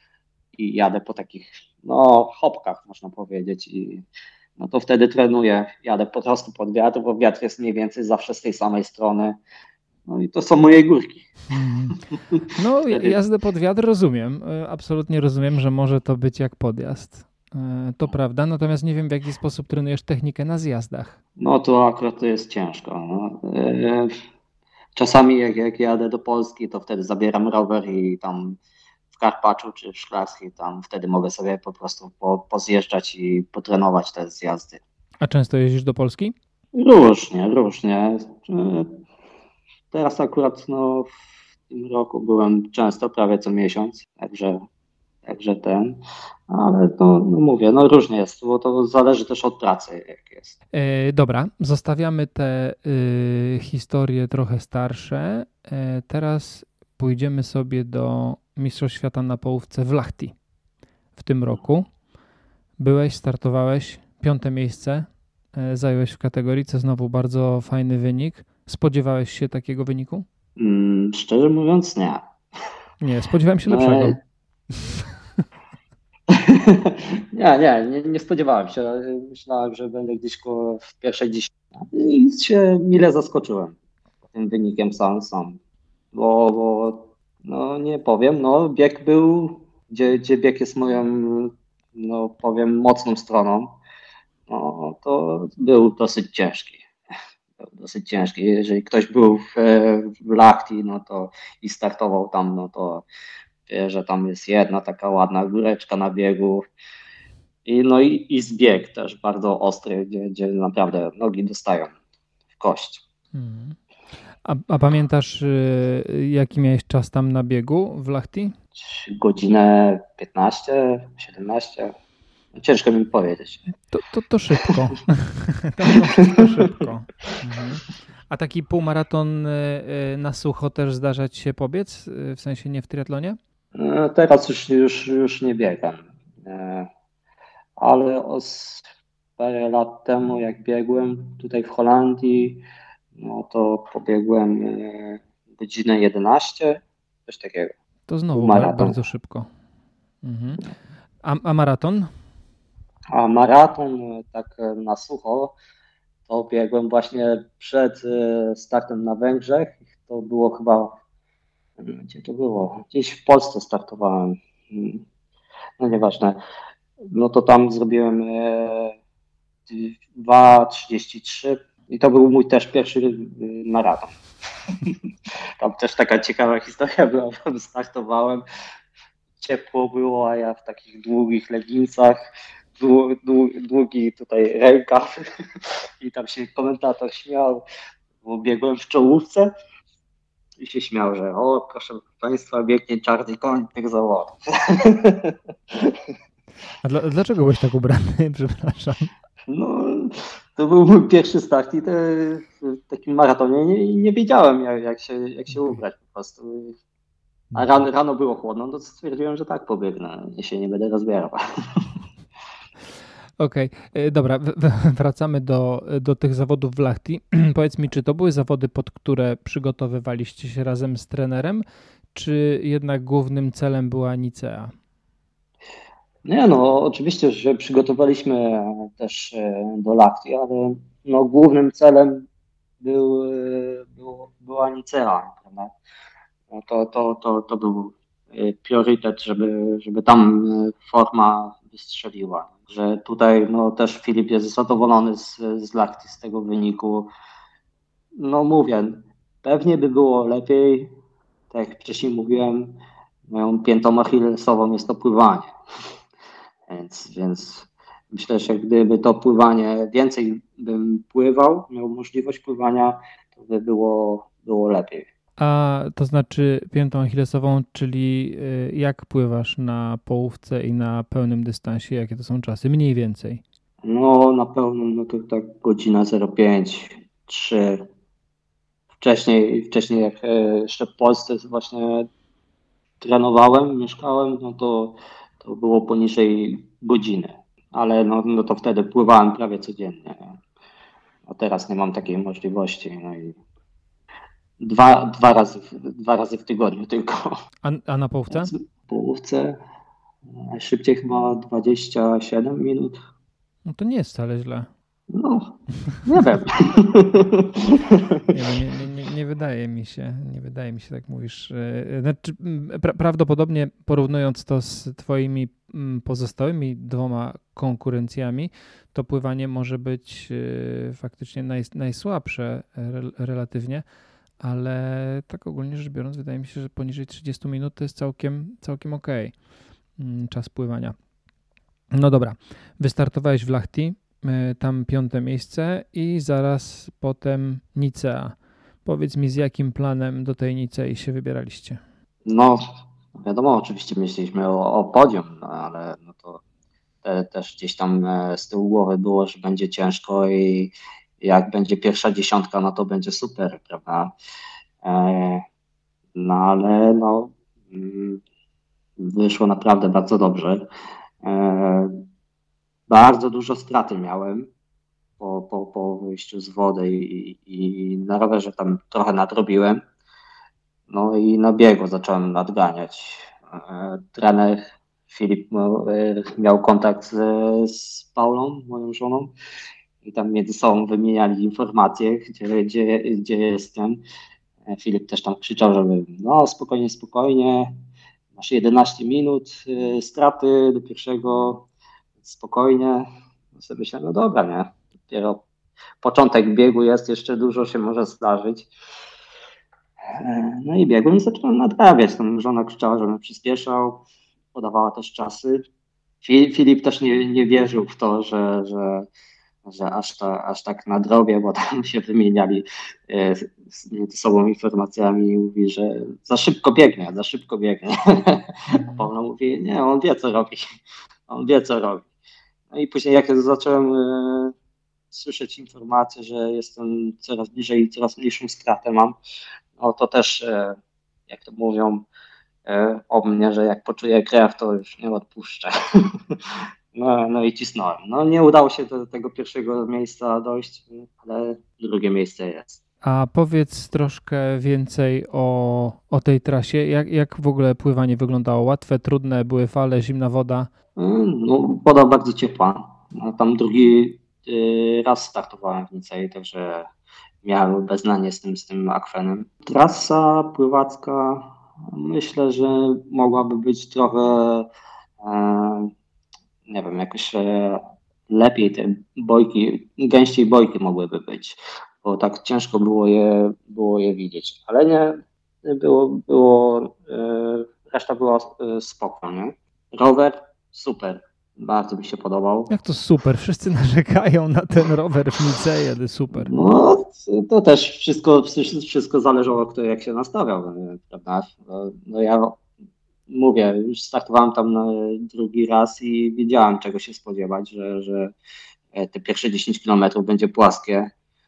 Speaker 2: i jadę po takich no hopkach można powiedzieć i no to wtedy trenuję, jadę po prostu pod wiatr, bo wiatr jest mniej więcej zawsze z tej samej strony. No i to są moje górki.
Speaker 1: Mhm. No, ja-
Speaker 2: Wtedy,
Speaker 1: jazdę pod wiatr rozumiem. e, Absolutnie rozumiem, że może to być jak podjazd. E, To prawda, natomiast nie wiem, w jaki sposób trenujesz technikę na zjazdach.
Speaker 2: no to akurat to jest ciężko. No. E, Czasami jak, jak jadę do Polski, to wtedy zabieram rower i tam w Karpaczu czy w Szklarskiej, tam wtedy mogę sobie po prostu po, pozjeżdżać i potrenować te zjazdy.
Speaker 1: A często jeździsz do Polski?
Speaker 2: Różnie, różnie. E, Teraz akurat no, w tym roku byłem często, prawie co miesiąc, także, także ten, ale no, no mówię, no różnie jest, bo to zależy też od pracy, jak jest.
Speaker 1: E, dobra, zostawiamy te y, historie trochę starsze. E, teraz pójdziemy sobie do Mistrzostw Świata na połówce w Lahti w tym roku. Byłeś, startowałeś, piąte miejsce e, zająłeś w kategorii, co znowu bardzo fajny wynik. Spodziewałeś się takiego wyniku?
Speaker 2: Mm, szczerze mówiąc, nie.
Speaker 1: Nie, spodziewałem się
Speaker 2: No,
Speaker 1: lepszego.
Speaker 2: nie, nie, nie, nie spodziewałem się. Myślałem, że będę gdzieś koło w pierwszej dziesiątce i się mile zaskoczyłem tym wynikiem sam, sam. Bo, bo no nie powiem, no bieg był, gdzie, gdzie bieg jest moją, no powiem, mocną stroną, no to był dosyć ciężki. Był dosyć ciężki. Jeżeli ktoś był w, w Lahti, no to i startował tam, no to wie, że tam jest jedna taka ładna góreczka na biegu. I, no i, i zbieg też bardzo ostry, gdzie, gdzie naprawdę nogi dostają w kość.
Speaker 1: Hmm. A, a pamiętasz, y, jaki miałeś czas tam na biegu w Lahti?
Speaker 2: Godzinę piętnaście, siedemnaście. No ciężko mi powiedzieć.
Speaker 1: To, to, to szybko. To mimo wszystko szybko. Mhm. A taki półmaraton y, y, na sucho też zdarza ci się pobiec? Y, W sensie nie w triatlonie?
Speaker 2: E, Teraz już, już, już nie biegam. E, Ale os, parę lat temu, jak biegłem tutaj w Holandii, no to pobiegłem e, godzinę jedenaście, coś takiego.
Speaker 1: To znowu ba-
Speaker 2: Półmaraton.
Speaker 1: bardzo szybko. Mhm. A, a maraton?
Speaker 2: A maraton e, tak e, na sucho to biegłem właśnie przed e, startem na Węgrzech. To było chyba, gdzie to było? Gdzieś w Polsce startowałem. Mm. no nieważne. No to tam zrobiłem dwa trzydzieści trzy i to był mój też pierwszy maraton. Tam też taka ciekawa historia była, bo startowałem, ciepło było, a ja w takich długich leginsach, dłu, dłu, długi tutaj rękaw i tam się komentator śmiał, bo biegłem w czołówce i się śmiał, że o, proszę Państwa, biegnie czarny koń tych zawodów.
Speaker 1: A dla, dlaczego byłeś tak ubrany? Przepraszam.
Speaker 2: No, to był mój pierwszy start i te, w takim maratonie nie, nie wiedziałem, jak, jak, się, jak się ubrać po prostu. A rano, rano było chłodno, to stwierdziłem, że tak pobiegnę i się nie będę rozbierał.
Speaker 1: Okej, okay. Dobra, wracamy do, do tych zawodów w Lahti. Powiedz mi, czy to były zawody, pod które przygotowywaliście się razem z trenerem, czy jednak głównym celem była Nicea?
Speaker 2: Nie, no oczywiście, że przygotowaliśmy też do Lahti, ale no, głównym celem był, był, była Nicea, prawda? No to, to, to, to był priorytet, żeby, żeby tam forma wystrzeliła. Że tutaj no, też Filip jest zadowolony z, z Lahti, z tego wyniku. No mówię, pewnie by było lepiej, tak jak wcześniej mówiłem, moją piętą achillesową jest to pływanie. Więc, więc myślę, że gdyby to pływanie, więcej bym pływał, miał możliwość pływania, to by było, było lepiej.
Speaker 1: A to znaczy piętą achillesową, czyli jak pływasz na połówce i na pełnym dystansie? Jakie to są czasy? Mniej więcej.
Speaker 2: No na pełnym, no to tak godzina zero pięć, trzy. Wcześniej, wcześniej jak jeszcze w Polsce właśnie trenowałem, mieszkałem, no to, to było poniżej godziny. Ale no, no to wtedy pływałem prawie codziennie. A teraz nie mam takiej możliwości. No i Dwa, dwa, razy, dwa razy w tygodniu tylko.
Speaker 1: A, a na połówce?
Speaker 2: W połówce najszybciej chyba dwadzieścia siedem minut.
Speaker 1: No to nie jest wcale źle.
Speaker 2: No, nie wiem.
Speaker 1: Nie, no, nie, nie, nie wydaje mi się, nie wydaje mi się, tak mówisz. Znaczy, pra, prawdopodobnie porównując to z twoimi pozostałymi dwoma konkurencjami, to pływanie może być faktycznie naj, najsłabsze relatywnie. Ale tak ogólnie rzecz biorąc, wydaje mi się, że poniżej trzydzieści minut to jest całkiem, całkiem okej czas pływania. No dobra, wystartowałeś w Lahti, tam piąte miejsce i zaraz potem Nicea. Powiedz mi, z jakim planem do tej Nicei się wybieraliście?
Speaker 2: No wiadomo, oczywiście myśleliśmy o, o podium, no, ale no to te, też gdzieś tam z tyłu głowy było, że będzie ciężko i jak będzie pierwsza dziesiątka, no to będzie super, prawda? No ale no, wyszło naprawdę bardzo dobrze. Bardzo dużo straty miałem po, po, po wyjściu z wody i, i na rowerze tam trochę nadrobiłem. No i na biegu zacząłem nadganiać. Trener Filip miał kontakt z, z Paulą, moją żoną, i tam między sobą wymieniali informacje, gdzie, gdzie, gdzie jestem. Filip też tam krzyczał, żeby no spokojnie, spokojnie, masz jedenaście minut y, straty do pierwszego, spokojnie. No sobie myślałem, no dobra, nie, dopiero początek biegu jest, jeszcze dużo się może zdarzyć. No i biegłem i zacząłem nadrabiać. Tam żona krzyczała, żebym przyspieszał, podawała też czasy. Filip też nie, nie wierzył w to, że, że że aż, ta, aż tak nadrobię, bo tam się wymieniali e, między sobą informacjami i mówi, że za szybko biegnie, za szybko biegnie. Paula mówi, nie, on wie co robi, on wie co robi. No i później jak zacząłem e, słyszeć informacje, że jestem coraz bliżej i coraz mniejszą stratę mam, no to też, e, jak to mówią e, o mnie, że jak poczuję krew, to już nie odpuszczę. No, no i cisnąłem. No nie udało się do tego pierwszego miejsca dojść, ale drugie miejsce jest.
Speaker 1: A powiedz troszkę więcej o, o tej trasie. Jak, jak w ogóle pływanie wyglądało? Łatwe, trudne, były fale, zimna woda?
Speaker 2: No, woda bardzo ciepła. No, tam drugi y, raz startowałem w Nicei, także miałem beznanie z tym, z tym akwenem. Trasa pływacka myślę, że mogłaby być trochę nie wiem, jakoś lepiej te bojki, gęściej bojki mogłyby być, bo tak ciężko było je, było je widzieć, ale nie, było, było reszta była spoko, nie? Rower super, bardzo mi się podobał.
Speaker 1: Jak to super? Wszyscy narzekają na ten rower w Nicei, ale super.
Speaker 2: No, to też wszystko, wszystko zależało, kto jak się nastawiał, prawda? No, no ja mówię, już startowałem tam na drugi raz i wiedziałem, czego się spodziewać, że, że te pierwsze dziesięć kilometrów będzie płaskie,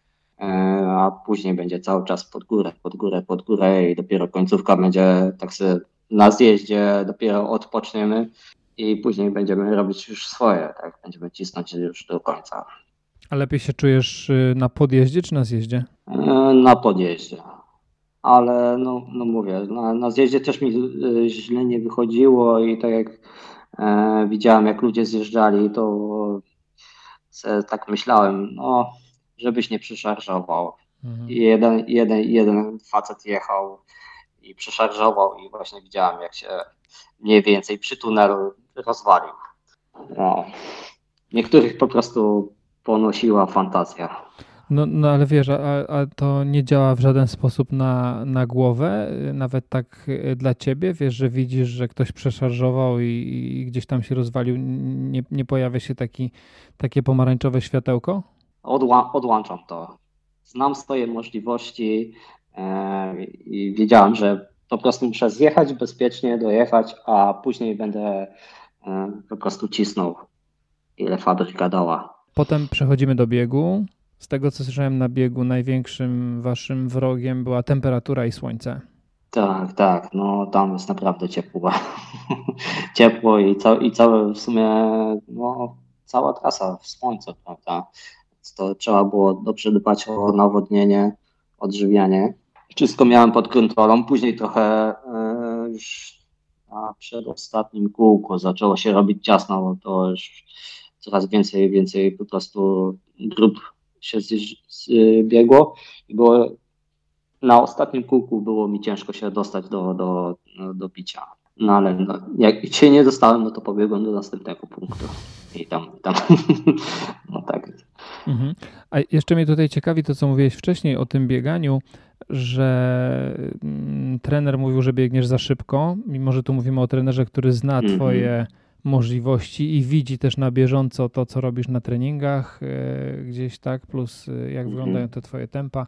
Speaker 2: a później będzie cały czas pod górę, pod górę, pod górę i dopiero końcówka będzie tak sobie na zjeździe, dopiero odpoczniemy i później będziemy robić już swoje, tak? Będziemy cisnąć już do końca.
Speaker 1: A lepiej się czujesz na podjeździe czy na zjeździe?
Speaker 2: Na podjeździe. Ale no, no mówię, na, na zjeździe też mi źle nie wychodziło i tak jak e, widziałem, jak ludzie zjeżdżali, to se, tak myślałem, no, żebyś nie przeszarżował. Mhm. I jeden, jeden, jeden facet jechał i przeszarżował i właśnie widziałem, jak się mniej więcej przy tunelu rozwalił. No, niektórych po prostu ponosiła fantazja.
Speaker 1: No, no ale wiesz, a, a to nie działa w żaden sposób na, na głowę, nawet tak dla ciebie, wiesz, że widzisz, że ktoś przeszarżował i, i gdzieś tam się rozwalił, nie, nie pojawia się taki, takie pomarańczowe światełko?
Speaker 2: Odła, odłączam to. Znam swoje możliwości e, i wiedziałem, że po prostu muszę zjechać bezpiecznie, dojechać, a później będę e, po prostu cisnął, ile fabryka dała.
Speaker 1: Potem przechodzimy do biegu. Z tego, co słyszałem, na biegu największym waszym wrogiem była temperatura i słońce.
Speaker 2: Tak, tak, no tam jest naprawdę ciepło. Ciepło i, ca- i całe w sumie, no cała trasa w słońcu, prawda? To trzeba było dobrze dbać o nawodnienie, odżywianie. Wszystko miałem pod kontrolą. Później trochę e, już na przedostatnim kółku zaczęło się robić ciasno, bo to już coraz więcej, więcej po prostu grup się zbiegło i było, na ostatnim kółku było mi ciężko się dostać do, do, do bicia. No ale no, jak się nie dostałem, no to pobiegłem do następnego punktu i tam, tam no tak.
Speaker 1: Mhm. A jeszcze mnie tutaj ciekawi to, co mówiłeś wcześniej o tym bieganiu, że mm, trener mówił, że biegniesz za szybko, mimo że tu mówimy o trenerze, który zna mm-hmm. twoje możliwości i widzi też na bieżąco to, co robisz na treningach e, gdzieś, tak, plus jak mm-hmm. wyglądają te twoje tempa,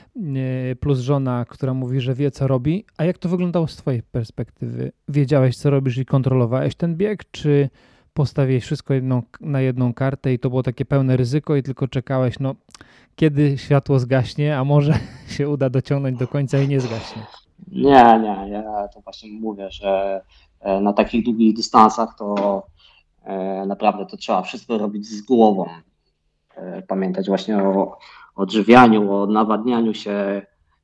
Speaker 1: e, plus żona, która mówi, że wie, co robi. A jak to wyglądało z twojej perspektywy? Wiedziałeś, co robisz i kontrolowałeś ten bieg, czy postawiłeś wszystko jedną, na jedną kartę i to było takie pełne ryzyko i tylko czekałeś, no kiedy światło zgaśnie, a może się uda dociągnąć do końca i nie zgaśnie?
Speaker 2: Nie, nie, ja to właśnie mówię, że na takich długich dystansach to naprawdę to trzeba wszystko robić z głową. Pamiętać właśnie o odżywianiu, o nawadnianiu się,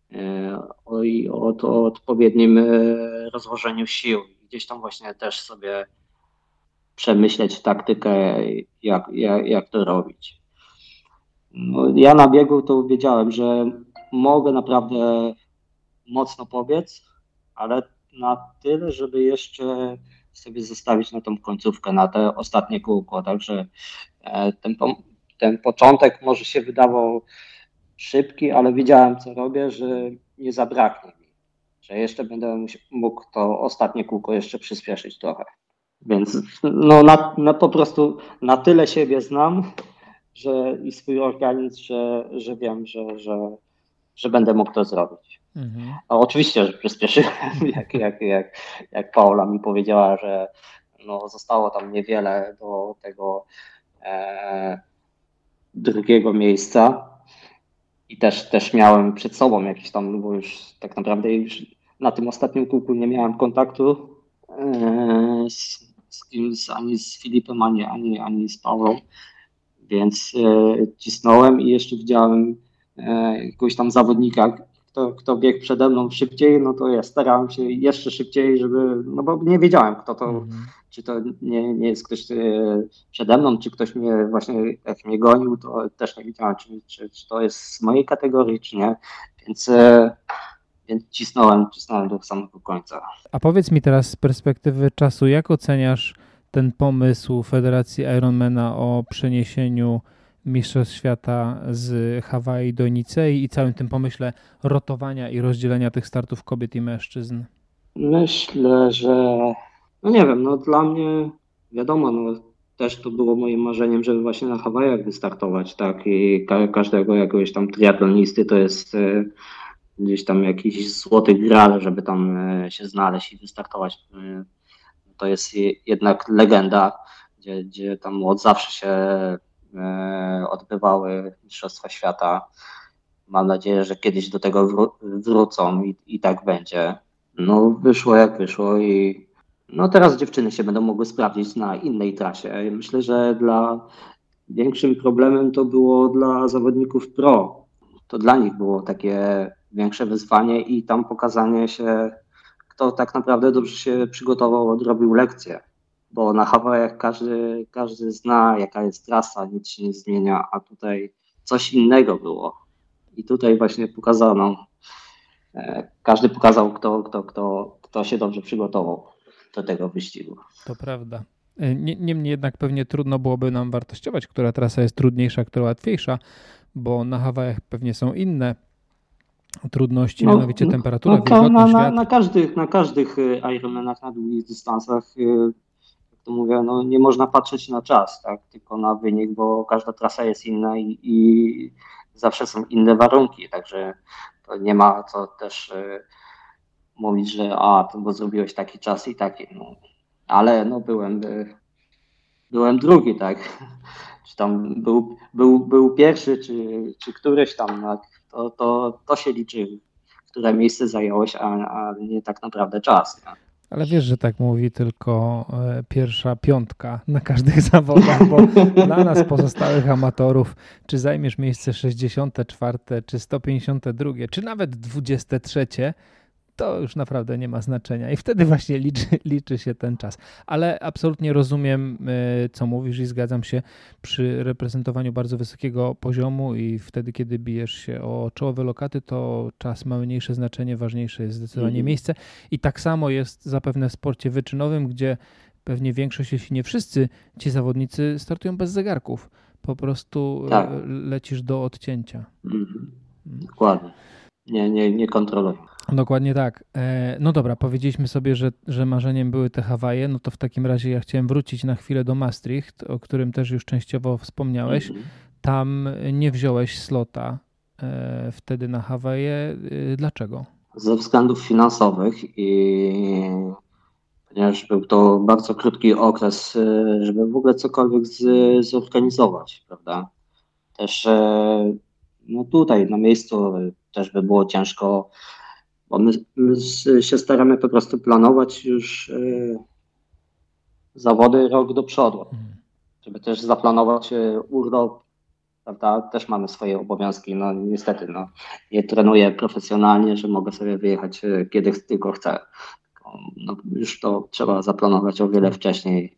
Speaker 2: o, o, o odpowiednim rozłożeniu sił. Gdzieś tam właśnie też sobie przemyśleć taktykę, jak, jak, jak to robić. No, ja na biegu to wiedziałem, że mogę naprawdę mocno pobiec, ale na tyle, żeby jeszcze sobie zostawić na tą końcówkę, na te ostatnie kółko. Także ten, ten początek może się wydawał szybki, ale wiedziałem, co robię, że nie zabraknie mi, że jeszcze będę mógł to ostatnie kółko jeszcze przyspieszyć trochę. Więc no na, na po prostu na tyle siebie znam, że i swój organizm, że, że wiem, że, że, że będę mógł to zrobić. Mhm. A oczywiście, że przyspieszyłem, jak, jak, jak, jak Paula mi powiedziała, że no zostało tam niewiele do tego e, drugiego miejsca i też, też miałem przed sobą jakiś tam, bo już tak naprawdę już na tym ostatnim kółku nie miałem kontaktu e, z, z kim, z, ani z Filipem, ani, ani, ani z Paulą, więc e, cisnąłem i jeszcze widziałem e, jakiegoś tam zawodnika, kto, kto biegł przede mną szybciej, no to ja starałem się jeszcze szybciej, żeby, no bo nie wiedziałem, kto to, mm-hmm. czy to nie, nie jest ktoś przede mną, czy ktoś mnie właśnie, jak mnie gonił, to też nie wiedziałem, czy, czy, czy to jest z mojej kategorii, czy nie, więc, więc cisnąłem, cisnąłem do samego końca.
Speaker 1: A powiedz mi teraz z perspektywy czasu, jak oceniasz ten pomysł Federacji Ironmana o przeniesieniu Mistrzostw Świata z Hawaii do Nicei i całym tym pomyśle rotowania i rozdzielenia tych startów kobiet i mężczyzn?
Speaker 2: Myślę, że no nie wiem, no dla mnie wiadomo, no też to było moim marzeniem, żeby właśnie na Hawajach wystartować, tak, i ka- każdego jakiegoś tam triatlonisty to jest e, gdzieś tam jakiś złoty graal, żeby tam e, się znaleźć i wystartować. E, to jest je- jednak legenda, gdzie, gdzie tam od zawsze się e, odbywały Mistrzostwa Świata. Mam nadzieję, że kiedyś do tego wró- wrócą i, i tak będzie. No wyszło jak wyszło i no teraz dziewczyny się będą mogły sprawdzić na innej trasie. Myślę, że dla większym problemem to było dla zawodników pro. To dla nich było takie większe wyzwanie i tam pokazanie się, kto tak naprawdę dobrze się przygotował, odrobił lekcję. Bo na Hawajach każdy, każdy zna, jaka jest trasa, nic się nie zmienia, a tutaj coś innego było. I tutaj właśnie pokazano, e, każdy pokazał, kto, kto, kto, kto się dobrze przygotował do tego wyścigu.
Speaker 1: To prawda. Nie- Niemniej jednak pewnie trudno byłoby nam wartościować, która trasa jest trudniejsza, która łatwiejsza, bo na Hawajach pewnie są inne trudności, mianowicie temperatura,
Speaker 2: no to
Speaker 1: wilgotność,
Speaker 2: na, na,
Speaker 1: wiatr.
Speaker 2: na każdych, na każdych y, Ironmanach, na długich dystansach, y, jak to mówię, no nie można patrzeć na czas, tak, tylko na wynik, bo każda trasa jest inna i, i zawsze są inne warunki, także to nie ma co też y, mówić, że a, to bo zrobiłeś taki czas i taki, no. Ale no byłem, y, byłem drugi, tak, czy tam był, był, był pierwszy, czy, czy któryś tam, tak? to, to, to się liczy, które miejsce zająłeś, a, a nie tak naprawdę czas. Nie?
Speaker 1: Ale wiesz, że tak mówi tylko e, pierwsza piątka na każdych zawodach, bo dla nas pozostałych amatorów, czy zajmiesz miejsce sześćdziesiąte czwarte, czy sto pięćdziesiąte drugie, czy nawet dwudzieste trzecie, to już naprawdę nie ma znaczenia i wtedy właśnie liczy, liczy się ten czas. Ale absolutnie rozumiem, e, co mówisz i zgadzam się przy reprezentowaniu bardzo wysokiego poziomu i wtedy, kiedy bijesz się o czołowe lokaty, to czas ma mniejsze znaczenie, ważniejsze jest zdecydowanie
Speaker 2: Mhm.
Speaker 1: miejsce i tak samo jest zapewne w sporcie wyczynowym, gdzie pewnie większość, jeśli nie wszyscy ci zawodnicy startują bez zegarków. Po prostu e,
Speaker 2: Tak.
Speaker 1: lecisz do odcięcia.
Speaker 2: Mhm. Dokładnie. Nie, nie, nie kontroluj.
Speaker 1: Dokładnie tak. E, No dobra, powiedzieliśmy sobie, że, że marzeniem były te Hawaje, no to w takim razie ja chciałem wrócić na chwilę do Maastricht, o którym też już częściowo wspomniałeś.
Speaker 2: Mhm.
Speaker 1: Tam nie wziąłeś slota e, wtedy na Hawaje. E, Dlaczego?
Speaker 2: Ze względów finansowych i ponieważ był to bardzo krótki okres, y, żeby w ogóle cokolwiek z, zorganizować, prawda? Też e, no tutaj na miejscu e, też by było ciężko, bo my, my s- się staramy po prostu planować już e, zawody rok do przodu,
Speaker 1: Mhm.
Speaker 2: żeby też zaplanować e, urlop, prawda? Też mamy swoje obowiązki, no niestety, no nie trenuję profesjonalnie, że mogę sobie wyjechać e, kiedy ch- tylko chcę. No, już to trzeba zaplanować o wiele wcześniej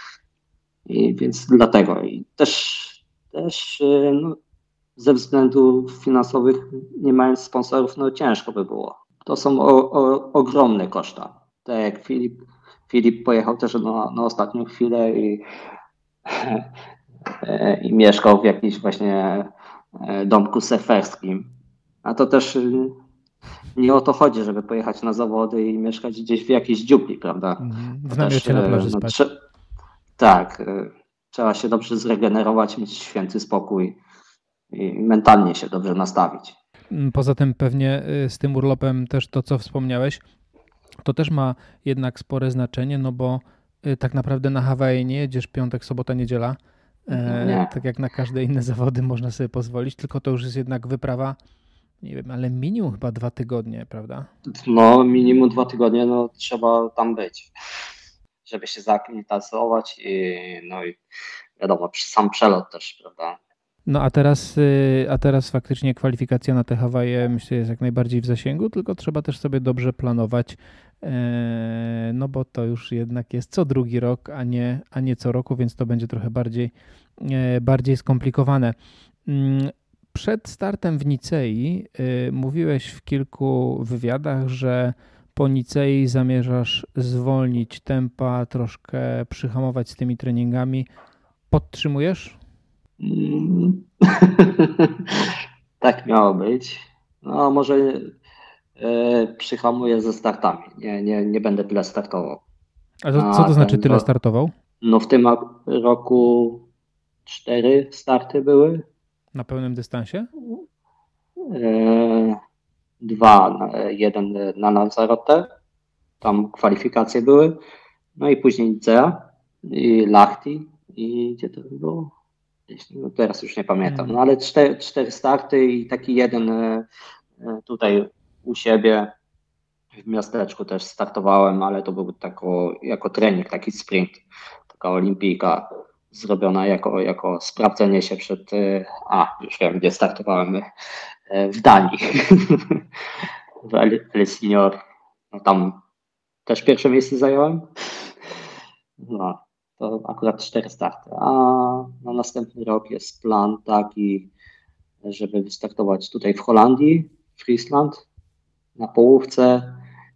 Speaker 2: i więc dlatego i też, też e, no, ze względów finansowych, nie mając sponsorów, no ciężko by było. To są o, o, ogromne koszta. Tak jak Filip, Filip pojechał też na, na ostatnią chwilę i, i mieszkał w jakimś właśnie domku surferskim. A to też nie o to chodzi, żeby pojechać na zawody i mieszkać gdzieś w jakiejś dziupli, prawda?
Speaker 1: Mhm.
Speaker 2: To
Speaker 1: W namiocie na plaży
Speaker 2: no,
Speaker 1: spać.
Speaker 2: trze- tak, trzeba się dobrze zregenerować, mieć święty spokój i mentalnie się dobrze nastawić.
Speaker 1: Poza tym pewnie y, z tym urlopem też to, co wspomniałeś, to też ma jednak spore znaczenie, no bo y, tak naprawdę na Hawaje nie jedziesz piątek, sobota, niedziela, e,
Speaker 2: Nie.
Speaker 1: tak jak na każde inne zawody można sobie pozwolić, tylko to już jest jednak wyprawa, nie wiem, ale minimum chyba dwa tygodnie, prawda?
Speaker 2: No, minimum dwa tygodnie, no trzeba tam być, żeby się zaaklimatyzować i no i wiadomo, sam przelot też, prawda?
Speaker 1: No a teraz, y, a teraz faktycznie kwalifikacja na te Hawaje myślę jest jak najbardziej w zasięgu, tylko trzeba też sobie dobrze planować, e, no bo to już jednak jest co drugi rok, a nie, a nie co roku, więc to będzie trochę bardziej, e, bardziej skomplikowane. Mm, Przed startem w Nicei y, mówiłeś w kilku wywiadach, że po Nicei zamierzasz zwolnić tempa, troszkę przyhamować z tymi treningami. Podtrzymujesz?
Speaker 2: Mm. Tak miało być. No może e, przyhamuję ze startami. Nie, nie, nie będę tyle startował.
Speaker 1: A to, co to
Speaker 2: A
Speaker 1: znaczy
Speaker 2: ten
Speaker 1: tyle
Speaker 2: rok-
Speaker 1: startował?
Speaker 2: No w tym roku cztery starty były.
Speaker 1: Na pełnym dystansie?
Speaker 2: E, Dwa, na- jeden na Lanzarote. Tam kwalifikacje były. No i później Nicea i Lahti. I gdzie to było? Gdzieś, no teraz już nie pamiętam.
Speaker 1: Mm.
Speaker 2: No ale cztery, cztery starty i taki jeden e, e, tutaj u siebie w miasteczku też startowałem, ale to był tako, jako trening, taki sprint, taka olimpijka zrobiona jako, jako sprawdzenie się przed, e, a już wiem gdzie startowałem, e, w Danii, w El, El Senior, no tam też pierwsze miejsce zająłem, no to akurat cztery starty, a na następny rok jest plan taki, żeby wystartować tutaj w Holandii, w Friesland, na połówce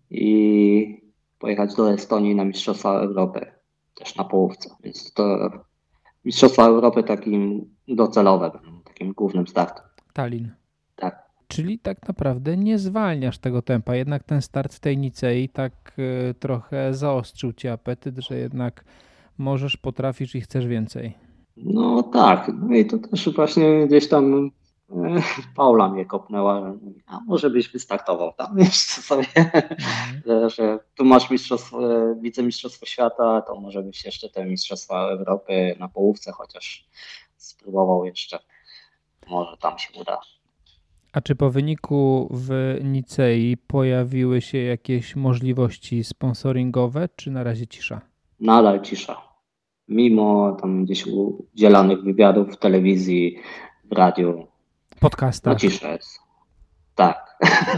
Speaker 2: i pojechać do Estonii na Mistrzostwa Europy, też na połówce. Więc to Mistrzostwa Europy takim docelowe, takim głównym startem.
Speaker 1: Tallin.
Speaker 2: Tak.
Speaker 1: Czyli tak naprawdę nie zwalniasz tego tempa. Jednak ten start w tej Nicei tak y, trochę zaostrzył ci apetyt, że jednak możesz, potrafisz i chcesz więcej.
Speaker 2: No tak, no i to też właśnie gdzieś tam e, Paula mnie kopnęła, a może byś wystartował tam jeszcze sobie, że, że tu masz mistrzostwo, e, wicemistrzostwo świata, to może byś jeszcze te mistrzostwa Europy na połówce chociaż spróbował jeszcze, może tam się uda.
Speaker 1: A czy po wyniku w Nicei pojawiły się jakieś możliwości sponsoringowe, czy na razie cisza?
Speaker 2: Nadal cisza, mimo tam gdzieś udzielanych wywiadów w telewizji, w radiu, no
Speaker 1: Podcastach.
Speaker 2: cisza jest. Tak.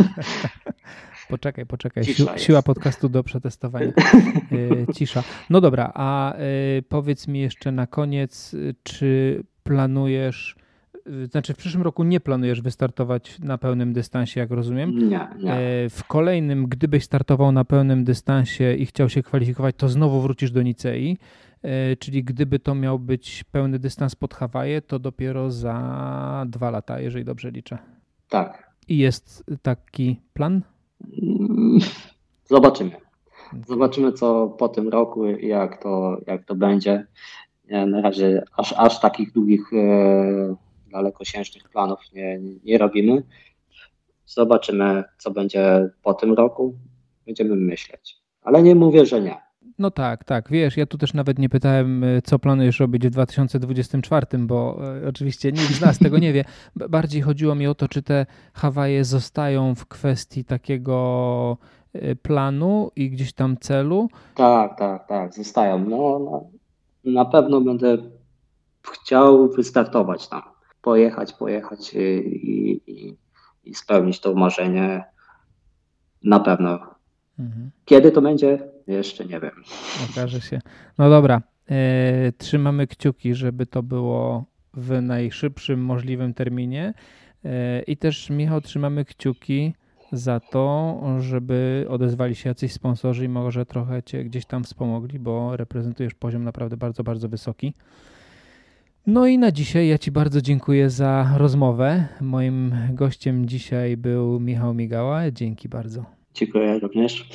Speaker 1: Poczekaj, poczekaj.
Speaker 2: Cisza
Speaker 1: Sił,
Speaker 2: jest.
Speaker 1: siła podcastu do przetestowania. Y, Cisza. No dobra, a y, powiedz mi jeszcze na koniec, y, czy planujesz, y, znaczy w przyszłym roku nie planujesz wystartować na pełnym dystansie, jak rozumiem.
Speaker 2: Nie, nie.
Speaker 1: Y, W kolejnym, gdybyś startował na pełnym dystansie i chciał się kwalifikować, to znowu wrócisz do Nicei. Y, Czyli gdyby to miał być pełny dystans pod Hawaje, to dopiero za dwa lata, jeżeli dobrze liczę.
Speaker 2: Tak.
Speaker 1: I jest taki plan?
Speaker 2: Zobaczymy. Zobaczymy, co po tym roku, jak to, jak to będzie. Nie, na razie aż, aż takich długich, e, dalekosiężnych planów nie, nie robimy. Zobaczymy, co będzie po tym roku. Będziemy myśleć. Ale nie mówię, że nie.
Speaker 1: No tak, tak. Wiesz, ja tu też nawet nie pytałem, y, co planujesz robić w dwa tysiące dwudziestym czwartym, bo y, oczywiście nikt z nas tego nie wie. B- Bardziej chodziło mi o to, czy te Hawaje zostają w kwestii takiego y, planu i gdzieś tam celu.
Speaker 2: Tak, tak, tak, zostają. No, no, na pewno będę chciał wystartować tam. Pojechać, pojechać i, i, i spełnić to marzenie. Na pewno.
Speaker 1: Mhm.
Speaker 2: Kiedy to będzie? Jeszcze nie wiem.
Speaker 1: Okaże się. No dobra, e, trzymamy kciuki, żeby to było w najszybszym możliwym terminie. E, I też, Michał, trzymamy kciuki za to, żeby odezwali się jacyś sponsorzy i może trochę cię gdzieś tam wspomogli, bo reprezentujesz poziom naprawdę bardzo, bardzo wysoki. No i na dzisiaj ja ci bardzo dziękuję za rozmowę. Moim gościem dzisiaj był Michał Migała. Dzięki bardzo.
Speaker 2: Dziękuję również.